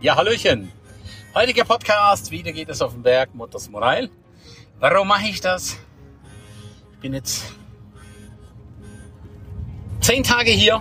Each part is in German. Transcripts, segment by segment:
Ja, hallöchen. Heutiger Podcast, wieder geht es auf den Berg Mottos Morail. Warum mache ich das? Ich bin jetzt 10 Tage hier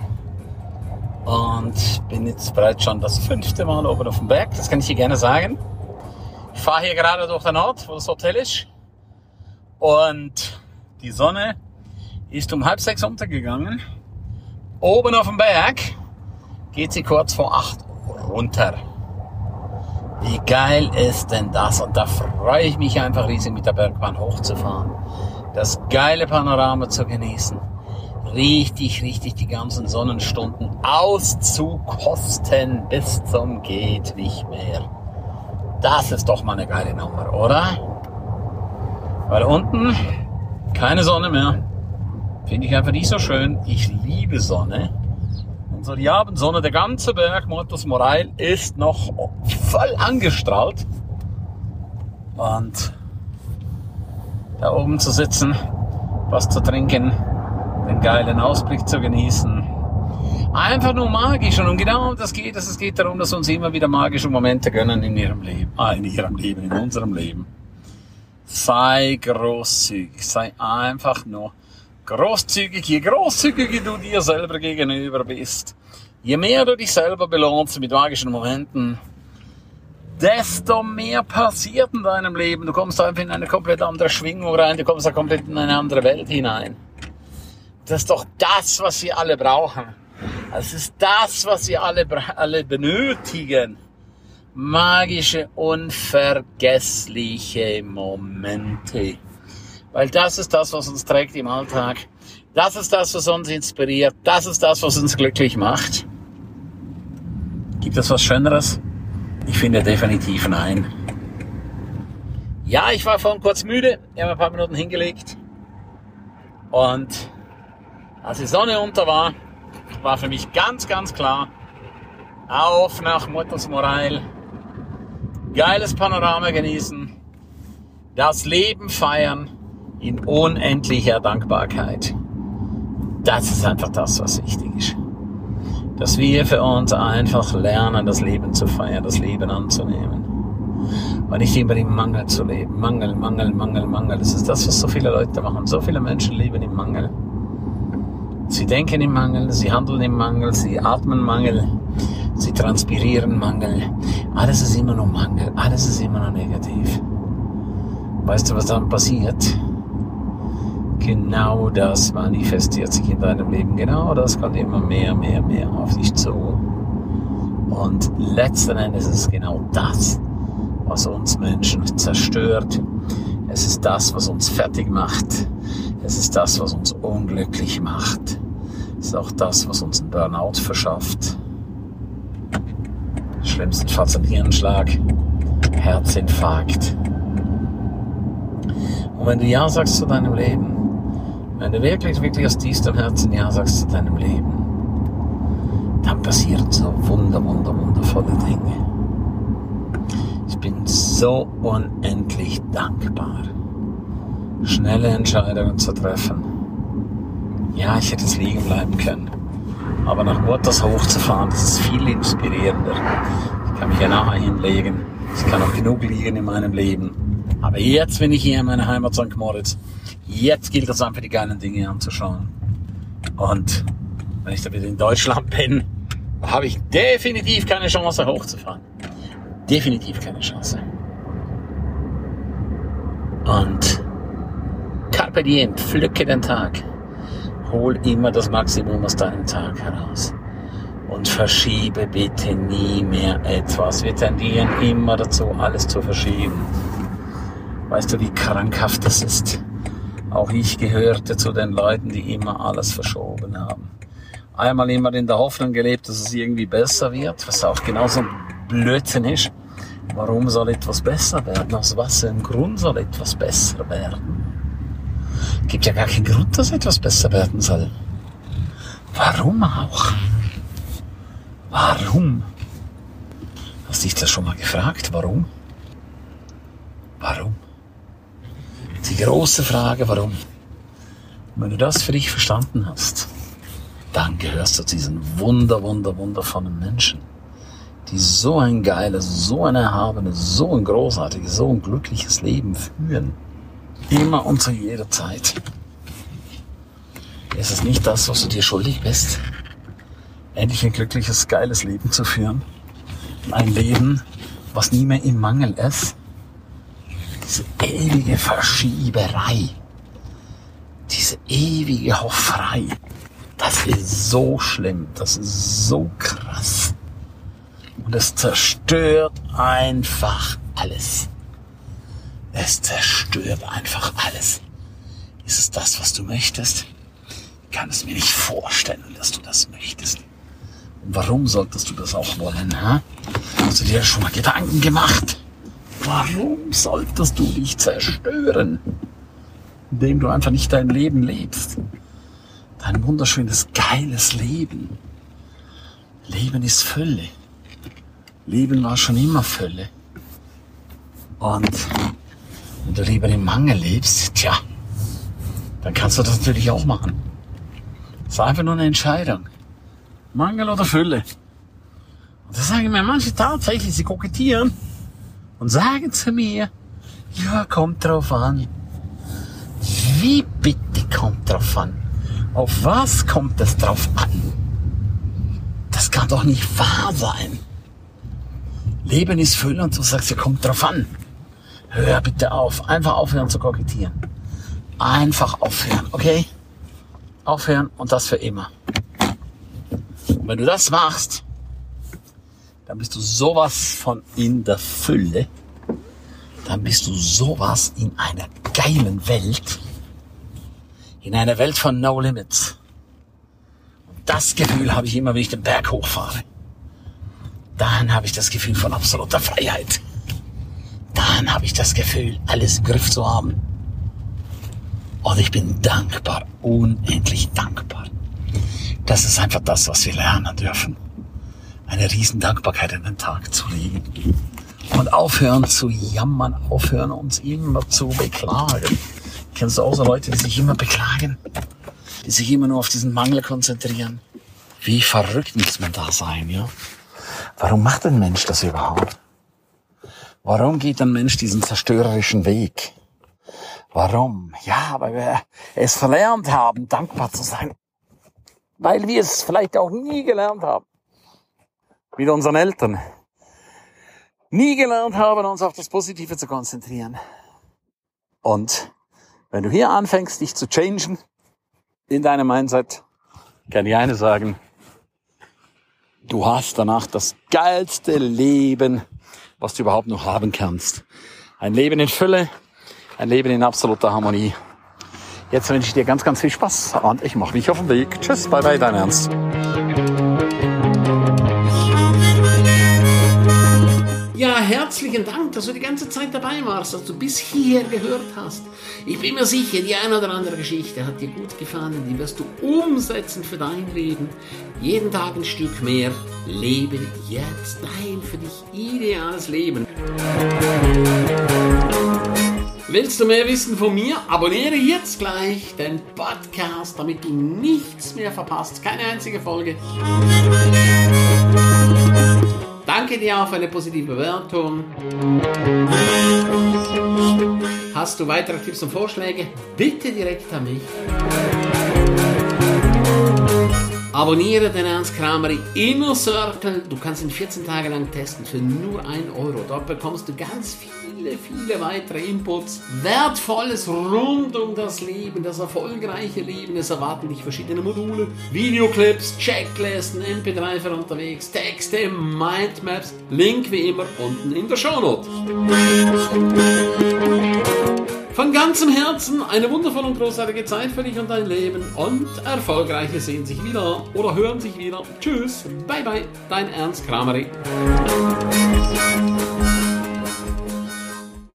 und bin jetzt bereits schon das 5. Mal oben auf dem Berg. Das kann ich dir gerne sagen. Ich fahre hier gerade durch den Ort, wo das Hotel ist. Und die Sonne ist um 5:30 untergegangen. Oben auf dem Berg geht sie kurz vor 8 runter. Wie geil ist denn das? Und da freue ich mich einfach riesig, mit der Bergbahn hochzufahren. Das geile Panorama zu genießen. Richtig die ganzen Sonnenstunden auszukosten bis zum geht nicht mehr. Das ist doch mal eine geile Nummer, oder? Weil unten keine Sonne mehr. Finde ich einfach nicht so schön. Ich liebe Sonne. Und so die Abendsonne, der ganze Berg Mottos Morail ist noch voll angestrahlt. Und da oben zu sitzen, was zu trinken, den geilen Ausblick zu genießen. Einfach nur magisch. Und um genau das geht es. Es geht darum, dass wir uns immer wieder magische Momente gönnen in unserem Leben. Sei großzügig. Sei einfach nur großzügig. Je großzügiger du dir selber gegenüber bist, je mehr du dich selber belohnst mit magischen Momenten, desto mehr passiert in deinem Leben. Du kommst einfach in eine komplett andere Schwingung rein, du kommst da komplett in eine andere Welt hinein. Das ist doch das, was wir alle brauchen. Das ist das, was wir alle benötigen. Magische, unvergessliche Momente. Weil das ist das, was uns trägt im Alltag. Das ist das, was uns inspiriert. Das ist das, was uns glücklich macht. Gibt es was Schöneres? Ich finde definitiv nein. Ja, ich war vorhin kurz müde. Ich habe ein paar Minuten hingelegt. Und als die Sonne unter war für mich ganz klar, auf nach Mottos Morail. Geiles Panorama genießen. Das Leben feiern. In unendlicher Dankbarkeit. Das ist einfach das, was wichtig ist. Dass wir für uns einfach lernen, das Leben zu feiern, das Leben anzunehmen. Und nicht immer im Mangel zu leben. Mangel. Das ist das, was so viele Leute machen. So viele Menschen leben im Mangel. Sie denken im Mangel, sie handeln im Mangel, sie atmen Mangel, sie transpirieren Mangel. Alles ist immer nur Mangel, alles ist immer nur negativ. Weißt du, was dann passiert? Genau das manifestiert sich in deinem Leben. Genau das kommt immer mehr auf dich zu. Und letzten Endes ist es genau das, was uns Menschen zerstört. Es ist das, was uns fertig macht. Es ist das, was uns unglücklich macht. Es ist auch das, was uns einen Burnout verschafft. Schlimmstenfalls ein Hirnschlag, Herzinfarkt. Und wenn du Ja sagst zu deinem Leben, wenn du wirklich aus tiefstem Herzen Ja sagst zu deinem Leben, dann passieren so wundervolle Dinge. Ich bin so unendlich dankbar, schnelle Entscheidungen zu treffen. Ja, ich hätte es liegen bleiben können, aber nach Mottos hochzufahren, das ist viel inspirierender. Ich kann mich ja nachher hinlegen, ich kann auch genug liegen in meinem Leben. Aber jetzt bin ich hier in meiner Heimat St. Moritz. Jetzt gilt es einfach, die geilen Dinge anzuschauen. Und wenn ich da wieder in Deutschland bin, habe ich definitiv keine Chance hochzufahren. Definitiv keine Chance. Und Carpe diem, pflücke den Tag. Hol immer das Maximum aus deinem Tag heraus. Und verschiebe bitte nie mehr etwas. Wir tendieren immer dazu, alles zu verschieben. Weißt du, wie krankhaft das ist? Auch ich gehörte zu den Leuten, die immer alles verschoben haben. Einmal immer in der Hoffnung gelebt, dass es irgendwie besser wird, was auch genauso Blödsinn ist. Warum soll etwas besser werden? Aus was für einem Grund soll etwas besser werden? Gibt ja gar keinen Grund, dass etwas besser werden soll. Warum auch? Warum? Hast du dich das schon mal gefragt? Warum? Warum? Die große Frage, warum? Und wenn du das für dich verstanden hast, dann gehörst du zu diesen wundervollen Menschen, die so ein geiles, so ein erhabenes, so ein großartiges, so ein glückliches Leben führen. Immer und zu jeder Zeit. Ist es nicht das, was du dir schuldig bist? Endlich ein glückliches, geiles Leben zu führen? Ein Leben, was nie mehr im Mangel ist? Diese ewige Verschieberei, diese ewige Hofferei, das ist so schlimm, das ist so krass. Und es zerstört einfach alles. Es zerstört einfach alles. Ist es das, was du möchtest? Ich kann es mir nicht vorstellen, dass du das möchtest. Und warum solltest du das auch wollen? Hast du dir schon mal Gedanken gemacht? Warum solltest du dich zerstören, indem du einfach nicht dein Leben lebst? Dein wunderschönes, geiles Leben. Leben ist Fülle. Leben war schon immer Fülle. Und wenn du lieber im Mangel lebst, tja, dann kannst du das natürlich auch machen. Das ist einfach nur eine Entscheidung. Mangel oder Fülle. Und da sagen mir manche tatsächlich, sie kokettieren und sagen zu mir, ja, kommt drauf an. Wie bitte kommt drauf an? Auf was kommt es drauf an? Das kann doch nicht wahr sein. Leben ist Fülle und du sagst, ja, kommt drauf an. Hör bitte auf. Einfach aufhören zu kokettieren. Einfach aufhören, okay? Aufhören und das für immer. Und wenn du das machst, dann bist du sowas von in der Fülle. Dann bist du sowas in einer geilen Welt. In einer Welt von No Limits. Und das Gefühl habe ich immer, wenn ich den Berg hochfahre. Dann habe ich das Gefühl von absoluter Freiheit. Dann habe ich das Gefühl, alles im Griff zu haben. Und ich bin dankbar, unendlich dankbar. Das ist einfach das, was wir lernen dürfen. Eine riesen Dankbarkeit in den Tag zu legen. Und aufhören zu jammern, aufhören uns immer zu beklagen. Kennst du auch so Leute, die sich immer beklagen? Die sich immer nur auf diesen Mangel konzentrieren? Wie verrückt muss man da sein, ja? Warum macht ein Mensch das überhaupt? Warum geht ein Mensch diesen zerstörerischen Weg? Warum? Ja, weil wir es verlernt haben, dankbar zu sein. Weil wir es vielleicht auch nie gelernt haben. Mit unseren Eltern. Nie gelernt haben, uns auf das Positive zu konzentrieren. Und wenn du hier anfängst, dich zu changen in deinem Mindset, kann ich eines sagen, du hast danach das geilste Leben, was du überhaupt noch haben kannst. Ein Leben in Fülle, ein Leben in absoluter Harmonie. Jetzt wünsche ich dir ganz, ganz viel Spaß und ich mache mich auf den Weg. Tschüss, bye bye, dein Ernst. Ja, herzlichen Dank, dass du die ganze Zeit dabei warst, dass du bis hierher gehört hast. Ich bin mir sicher, die eine oder andere Geschichte hat dir gut gefallen, die wirst du umsetzen für dein Leben. Jeden Tag ein Stück mehr. Lebe jetzt dein für dich ideales Leben. Willst du mehr wissen von mir? Abonniere jetzt gleich den Podcast, damit du nichts mehr verpasst. Keine einzige Folge. Danke dir auch für eine positive Bewertung. Hast du weitere Tipps und Vorschläge? Bitte direkt an mich. Abonniere den Ernst Kramer Inner Circle. Du kannst ihn 14 Tage lang testen für nur 1 €. Dort bekommst du ganz viele weitere Inputs. Wertvolles rund um das Leben, das erfolgreiche Leben. Es erwarten dich verschiedene Module, Videoclips, Checklisten, MP3 für unterwegs, Texte, Mindmaps. Link wie immer unten in der Shownote. Von ganzem Herzen eine wundervolle und großartige Zeit für dich und dein Leben und Erfolgreiche sehen sich wieder oder hören sich wieder. Tschüss, bye bye, dein Ernst Kramer.